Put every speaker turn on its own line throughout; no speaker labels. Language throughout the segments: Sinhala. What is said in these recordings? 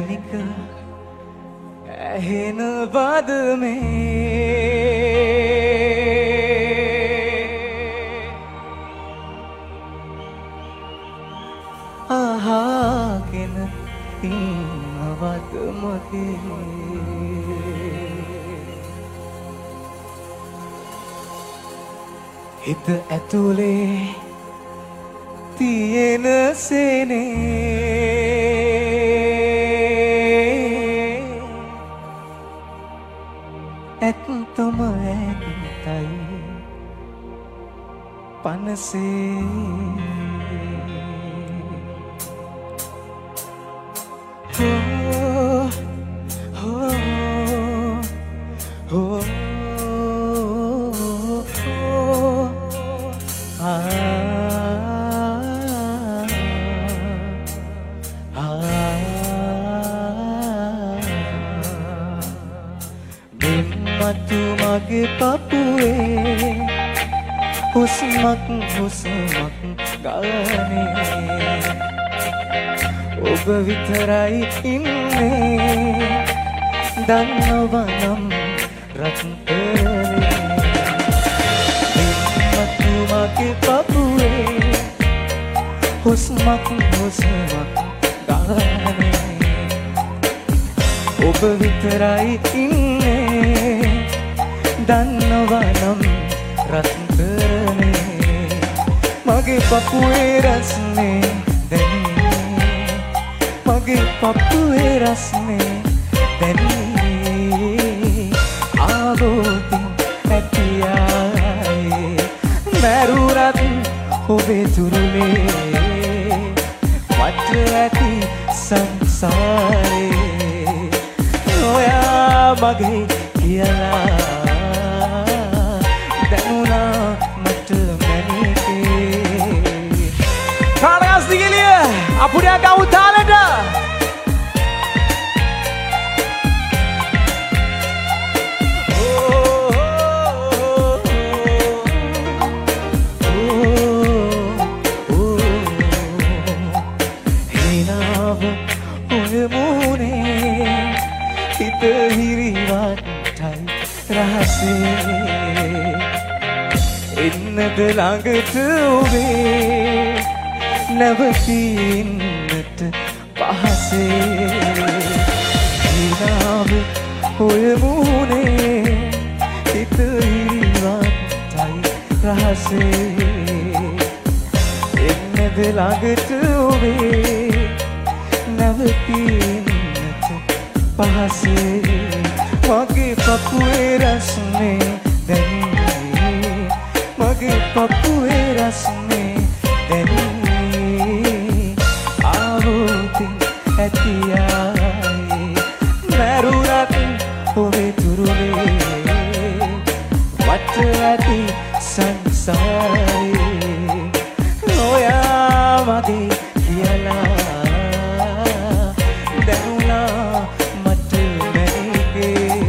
මැනික ඇහෙන බදමේ ආහාගෙන ඉන්නවද මගේ හිත ඇතුලේ තියෙන සෙනේ ඇත්තම ඇත්තයි පනසේ මගේ පපුවේ හුස්මක් ගානේ ඔබ විතරයි ඉන්නේ දන්නවනම් රත්තරනේ මගේ පපුවේ හුස්මක් ගානේ ඔබ විතරයි ඉන්නේ දන්නවනම් රත්තරනේ මගේ පපුවේ රස්නේ දැනේ මගේ පපුවේ රස්නේ දැනේ ආවෝතින් ඇතියායේ මැරුරත් ඔබේ තුරුලේ මට ඇති සංසාරේ ඔයා මගේ කියලා Apunya kau talenta. Hinav uyumune kita hiriwat thai rahase innada langata obe නැවතින්නට පහසේ හිනාව ඔය මුනේ හිත ඉවත්යි රහසේ එන්නද ළඟට ඔබේ නැවතින්නට පහසේ මගේ පපුවේ රස්නේ දැනේ මගේ පපුවේ රස්නේ දැනේ ඇතියායේ මැරුරත් ඔබේ තුරුලේ වට ඇති සංසාරේ ඔයා මගේ කියලා දැනුණා මට මැනිකේ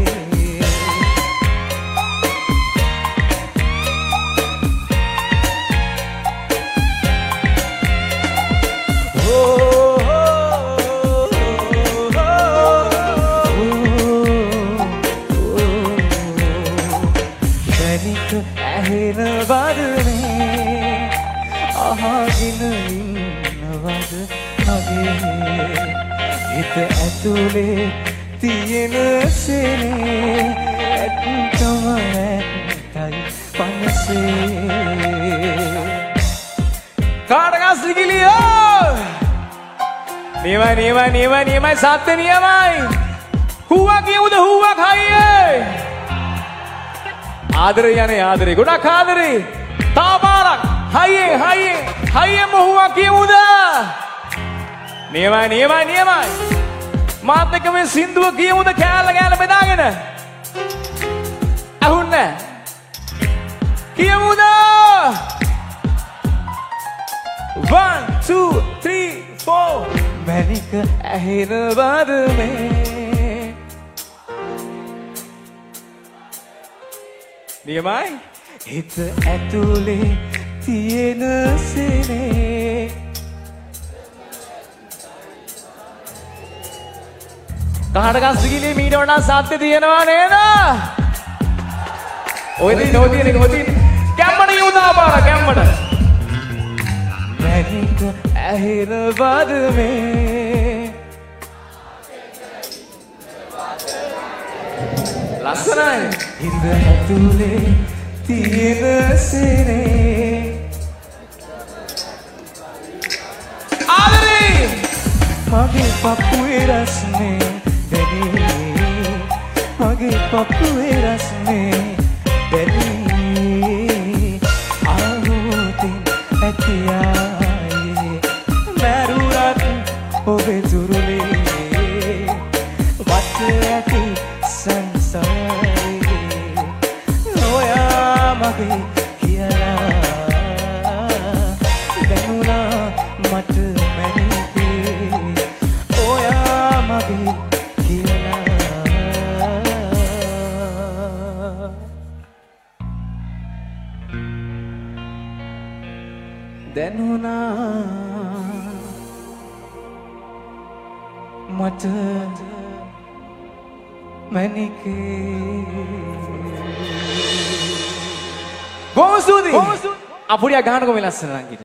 ඇහෙන බදනේ අහගෙන ඉන්නවද මගේ හිත ඇතුලේ තියෙන සෙනේ ඇත්තම ඇත්තයි පනසේ කාටගස් ගිලියෝ නියමයි සත්‍ය නියමයි හුවක් කියමුද හුවක් හයියේ ආදරේ යන්නේ ආදරේ ගොඩක් ආදරේ තාපාරක් හයියෙන් මොහුවක් කියමුද නියමයි මාත් එක්ක මේ සින්දුව කියමුද කෑල්ල බෙදාගෙන අහුන්නේ කියමුද 1 2 3 4 මැනික ඇහෙන බදමේ නියමයි හිත ඇතුලේ තියෙන සෙනේ කහට ගස්සිකිලි මීට වඩා සත්‍ය තියෙනවා නේද? ඔය දින කැම්මට යුදා පාර කැම්මට. මැනික ඇහිර බදමේ ලස්සනයි. ඉඳ ඇතුලේ තියෙන සෙනේ ආදරේ මගේ පපුවේ රස්නේ දැනේ මගේ පපුවේ රස්නේ දැනේ ආහුතින් ඇතියායේ මරුරත් ඔබේ තුරුලේ වත් ඇති සංසාරේ ඔයා මගේ කියලා දැනුණා මට මැනිකේ ඔයා මගේ කියලා දැනුණා මට මැනිකේ. බොහොම ස්තුතියි. අපුඩියා ගහනකො මේ ලස්සන නම්